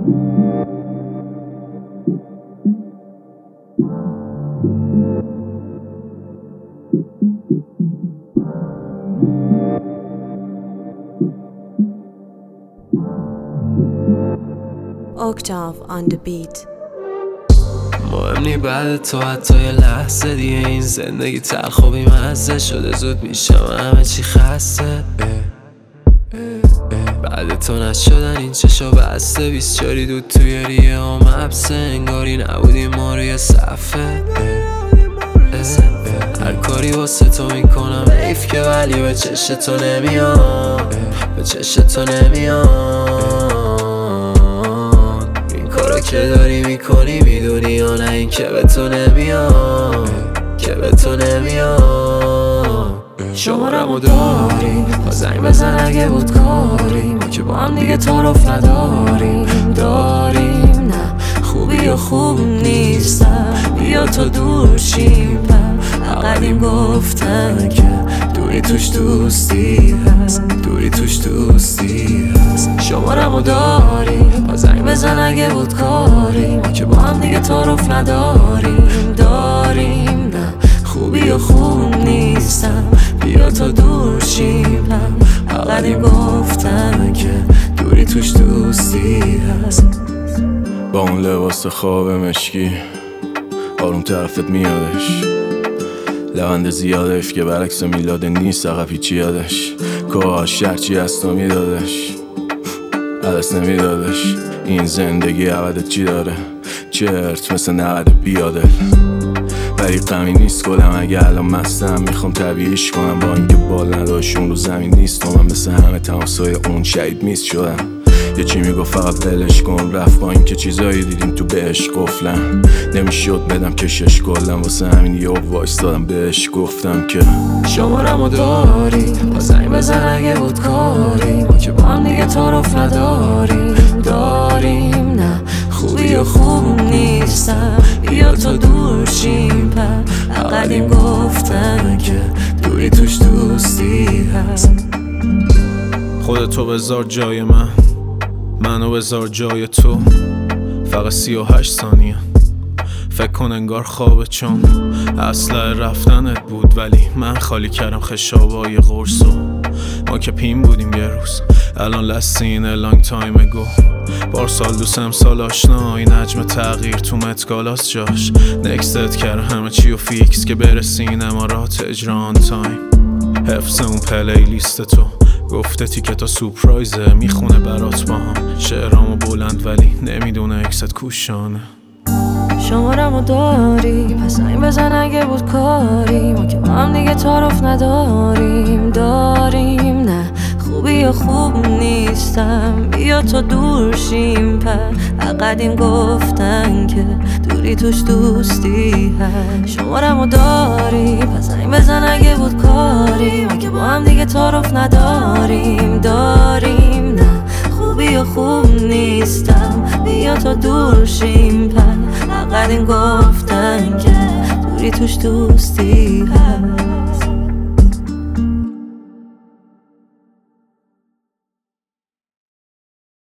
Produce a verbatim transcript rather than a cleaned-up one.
Octave on the beat. مهم نی بعد تو حتی یه لحظه دیگه این زندگی تلخ و بیمزه شده، زود میشم همه چی خسته. بعد تو نشدن این چشا بسته، بیست چاری دود توی ریه و مبسه، انگاری نبودی ما روی صفحه. هر کاری واسه تو میکنم حیف که، ولی به چش تو نمیام، به چش تو نمیام. این کارا که داری میکنی میدونی یا نه این که به تو نمیام، که به تو نمیام. شمارمو داری با زنگ بزن اگه بود کاری، ما که با هم دیگه تعارف نداریم داریم نه خوبی و خوب نیستم، بیا تو دور شیم. قدیم گفتن که دوری توش دوستی هست، دوری توش دوستی هست. شمارمو داری با زنگ بزن اگه بود کاری، ما که با هم دیگه تعارف نداریم داریم نه خوبی و خوب نیستم، بیا تا دور شیم. قدیم گفتن که دوری توش دوستی هست. با اون لباس خواب مشکی آروم طرفت میادش، لبند زیادش که برعکس میلاد نیست، عقب هیچی یادش، کاش هرچی از تو میدادش عدس نمیدادش. این زندگی عوضت چی داره؟ چرت مثل نقد بیاده، ولی غمی نیست کلم اگه الان مستم، میخوام طبیعیش کنم با اینکه بال نداشون رو زمین نیست. و من مثل همه تماسای اون شهید میست شدم. یه چی میگو فقط ولش کن، رفت با اینکه چیزایی دیدیم تو بهش قفلم، نمیشد بدم کشش کلم، واسه همین یه وایس دادم بهش گفتم که شمارمو داری با زنگ بزن اگه بود کاری، ما که با هم دیگه تعارف نداریم داریم نه خوبی و خوب نیستم، بیا تو دور شیم. قدیم گفتن که دوری توش دوستی هست. خودتو بذار جای من، منو بذار جای تو، فقط سی و هشت ثانیه. فکر کن انگار خوابه چون اصلا رفتنت بود، ولی من خالی کردم خشابای قرصو. ما که پیم بودیم یه روز، الان لستین لانگ تایم اگو. بارسال دوست امسال آشنا، این حجم تغییر تو متگالاست جاش. نکستت کرد همه چی و فیکس که برسین امارات اجران تایم. حفظ اون پلی لیست تو گفته تیکه تا سورپرایزه، میخونه برات با هم شعرامو بلند ولی نمیدونه اکست کوشانه. شمارمو داری پس زنگ بزن اگه بود کاری، ما که با هم دیگه تعارف نداریم داریم نه خوبی و خوب نیستم، بیا تو دور شیم. قدیم گفتن که دوری توش دوستی هست. شمارمو داری پس زنگ بزن اگه بود کاری، ما که با هم دیگه تعارف نداریم داریم نه خوبی و خوب نیستم، بیا تو دور شیم. قدیم گفتن که دوری توش دوستی هست.